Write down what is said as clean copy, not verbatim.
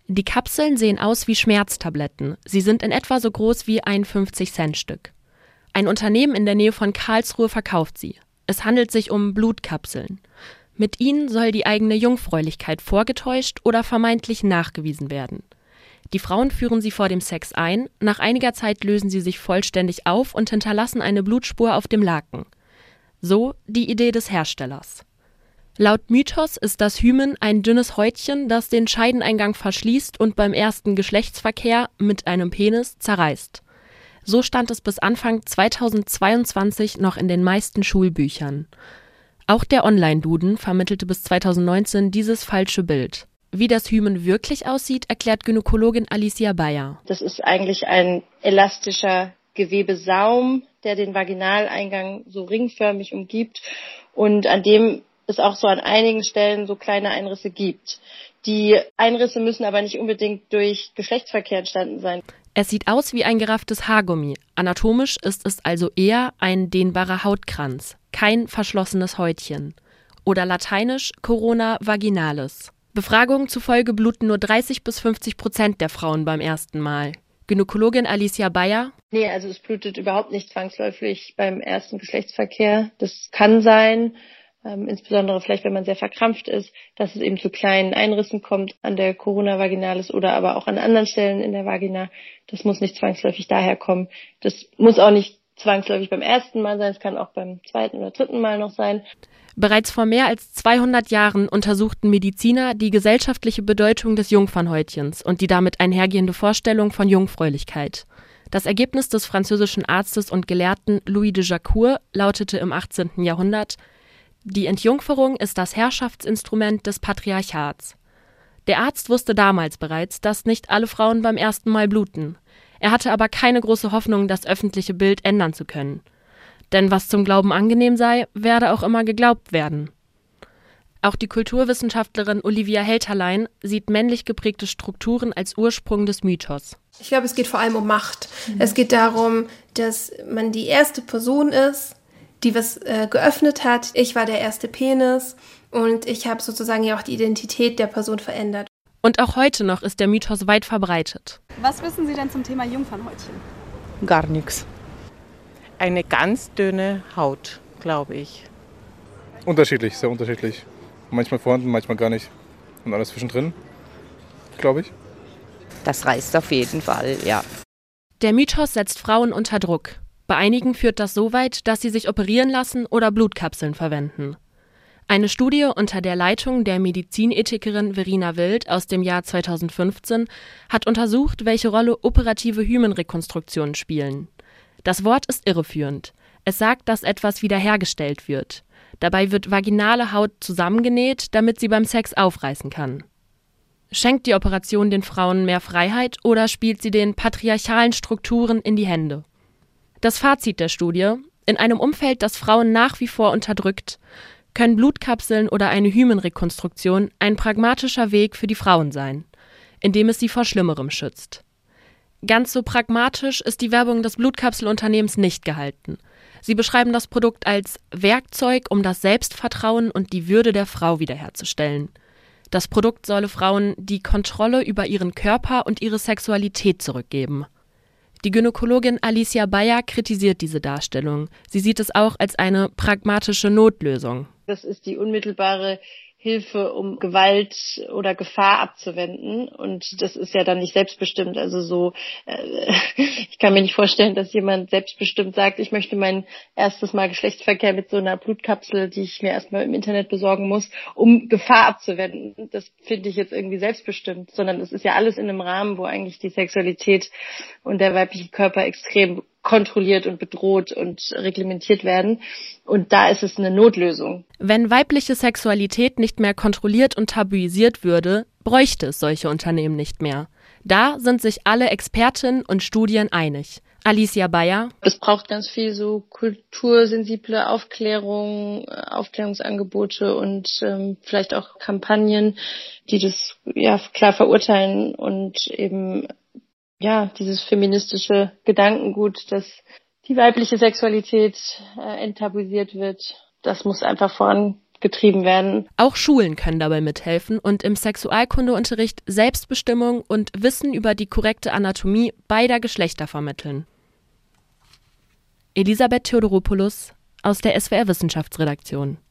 Die Kapseln sehen aus wie Schmerztabletten. Sie sind in etwa so groß wie ein 50-Cent-Stück. Ein Unternehmen in der Nähe von Karlsruhe verkauft sie. Es handelt sich um Blutkapseln. Mit ihnen soll die eigene Jungfräulichkeit vorgetäuscht oder vermeintlich nachgewiesen werden. Die Frauen führen sie vor dem Sex ein, nach einiger Zeit lösen sie sich vollständig auf und hinterlassen eine Blutspur auf dem Laken. So die Idee des Herstellers. Laut Mythos ist das Hymen ein dünnes Häutchen, das den Scheideneingang verschließt und beim ersten Geschlechtsverkehr mit einem Penis zerreißt. So stand es bis Anfang 2022 noch in den meisten Schulbüchern. Auch der Online-Duden vermittelte bis 2019 dieses falsche Bild. Wie das Hymen wirklich aussieht, erklärt Gynäkologin Alicia Bayer. Das ist eigentlich ein elastischer Gewebesaum, der den Vaginaleingang so ringförmig umgibt und an dem es auch so an einigen Stellen so kleine Einrisse gibt. Die Einrisse müssen aber nicht unbedingt durch Geschlechtsverkehr entstanden sein. Es sieht aus wie ein gerafftes Haargummi. Anatomisch ist es also eher ein dehnbarer Hautkranz, kein verschlossenes Häutchen. Oder lateinisch Corona vaginalis. Befragungen zufolge bluten nur 30-50% der Frauen beim ersten Mal. Gynäkologin Alicia Bayer: Nee, also es blutet überhaupt nicht zwangsläufig beim ersten Geschlechtsverkehr. Das kann sein, insbesondere vielleicht, wenn man sehr verkrampft ist, dass es eben zu kleinen Einrissen kommt an der Corona vaginalis oder aber auch an anderen Stellen in der Vagina. Das muss nicht zwangsläufig daher kommen. Das muss auch nicht zwangsläufig beim ersten Mal sein, es kann auch beim zweiten oder dritten Mal noch sein. Bereits vor mehr als 200 Jahren untersuchten Mediziner die gesellschaftliche Bedeutung des Jungfernhäutchens und die damit einhergehende Vorstellung von Jungfräulichkeit. Das Ergebnis des französischen Arztes und Gelehrten Louis de Jaucourt lautete im 18. Jahrhundert: Die Entjungferung ist das Herrschaftsinstrument des Patriarchats. Der Arzt wusste damals bereits, dass nicht alle Frauen beim ersten Mal bluten. Er hatte aber keine große Hoffnung, das öffentliche Bild ändern zu können. Denn was zum Glauben angenehm sei, werde auch immer geglaubt werden. Auch die Kulturwissenschaftlerin Olivia Helterlein sieht männlich geprägte Strukturen als Ursprung des Mythos. Ich glaube, es geht vor allem um Macht. Es geht darum, dass man die erste Person ist, die was geöffnet hat. Ich war der erste Penis und ich habe sozusagen ja auch die Identität der Person verändert. Und auch heute noch ist der Mythos weit verbreitet. Was wissen Sie denn zum Thema Jungfernhäutchen? Gar nichts. Eine ganz dünne Haut, glaube ich. Unterschiedlich, sehr unterschiedlich. Manchmal vorhanden, manchmal gar nicht. Und alles zwischendrin, glaube ich. Das reißt auf jeden Fall, ja. Der Mythos setzt Frauen unter Druck. Bei einigen führt das so weit, dass sie sich operieren lassen oder Blutkapseln verwenden. Eine Studie unter der Leitung der Medizinethikerin Verena Wild aus dem Jahr 2015 hat untersucht, welche Rolle operative Hymenrekonstruktionen spielen. Das Wort ist irreführend. Es sagt, dass etwas wiederhergestellt wird. Dabei wird vaginale Haut zusammengenäht, damit sie beim Sex aufreißen kann. Schenkt die Operation den Frauen mehr Freiheit oder spielt sie den patriarchalen Strukturen in die Hände? Das Fazit der Studie: In einem Umfeld, das Frauen nach wie vor unterdrückt, können Blutkapseln oder eine Hymenrekonstruktion ein pragmatischer Weg für die Frauen sein, indem es sie vor Schlimmerem schützt. Ganz so pragmatisch ist die Werbung des Blutkapselunternehmens nicht gehalten. Sie beschreiben das Produkt als Werkzeug, um das Selbstvertrauen und die Würde der Frau wiederherzustellen. Das Produkt solle Frauen die Kontrolle über ihren Körper und ihre Sexualität zurückgeben. Die Gynäkologin Alicia Bayer kritisiert diese Darstellung. Sie sieht es auch als eine pragmatische Notlösung. Das ist die unmittelbare Hilfe, um Gewalt oder Gefahr abzuwenden. Und das ist ja dann nicht selbstbestimmt. Also ich kann mir nicht vorstellen, dass jemand selbstbestimmt sagt, ich möchte mein erstes Mal Geschlechtsverkehr mit so einer Blutkapsel, die ich mir erstmal im Internet besorgen muss, um Gefahr abzuwenden. Das finde ich jetzt irgendwie selbstbestimmt. Sondern es ist ja alles in einem Rahmen, wo eigentlich die Sexualität und der weibliche Körper extrem kontrolliert und bedroht und reglementiert werden. Und da ist es eine Notlösung. Wenn weibliche Sexualität nicht mehr kontrolliert und tabuisiert würde, bräuchte es solche Unternehmen nicht mehr. Da sind sich alle Expertinnen und Studien einig. Alicia Bayer: Es braucht ganz viel so kultursensible Aufklärung, Aufklärungsangebote und vielleicht auch Kampagnen, die das ja klar verurteilen und eben dieses feministische Gedankengut, dass die weibliche Sexualität enttabuisiert wird, das muss einfach vorangetrieben getrieben werden. Auch Schulen können dabei mithelfen und im Sexualkundeunterricht Selbstbestimmung und Wissen über die korrekte Anatomie beider Geschlechter vermitteln. Elisabeth Theodoropoulos aus der SWR Wissenschaftsredaktion.